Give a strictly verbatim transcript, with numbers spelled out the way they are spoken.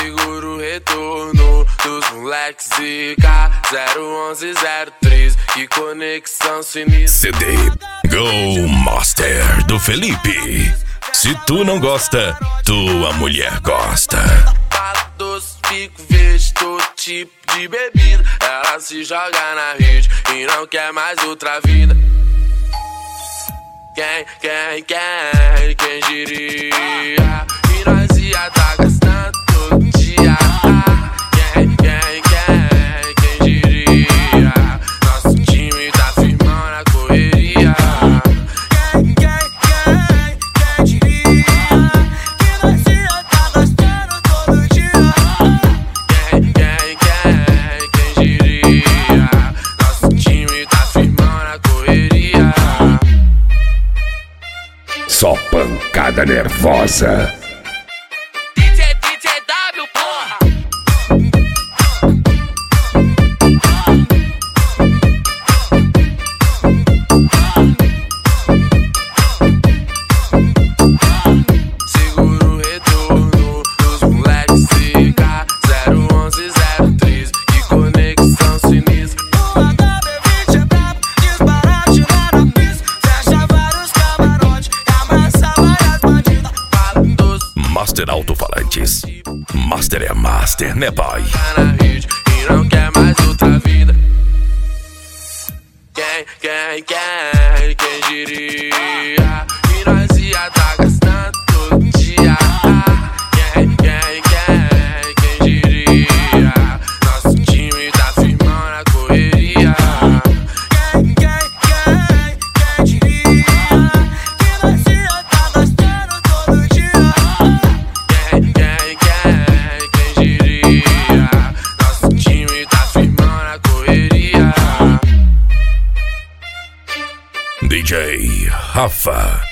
Segura o retorno dos moleques zica. Zero onze zero três, que conexão sinistra. C D Go Master do Felipe. Se tu não gosta, tua mulher gosta. Fala doce, fico verde, todo tipo de bebida. Ela se joga na rede e não quer mais outra vida. Quem, quem, quem, quem diria que nós ia tá gastando todo dia. Quem, quem, quem, quem diria, nosso time tá firmão na correria. Quem, quem, quem, quem diria que nós ia tá gastando todo dia. Quem, quem, quem, quem diria, nosso time tá firmão na correria. Só pancada nervosa. D J, D J W, porra. Segura o retorno dos moleques zica. Zero onze zero três, que conexão sinistra. O H B vinte é brabo, disparate lá na pista. Fecha vários camarotes e abraça várias bandidas. Fala doce, Master Alto-Falantes. Master é master, né, pai? tá na rede e não quer mais outra vida. Quem, quem, quem, quem diria que nós ia tá gastando todo dia. Quem, quem, quem, quem diria, nosso time tá firmão na correria. Quem, quem, quem, quem diria que nós ia tá gastando todo dia. Quem, quem, quem, quem diria, nosso time tá firmão na correria. D J Rafa.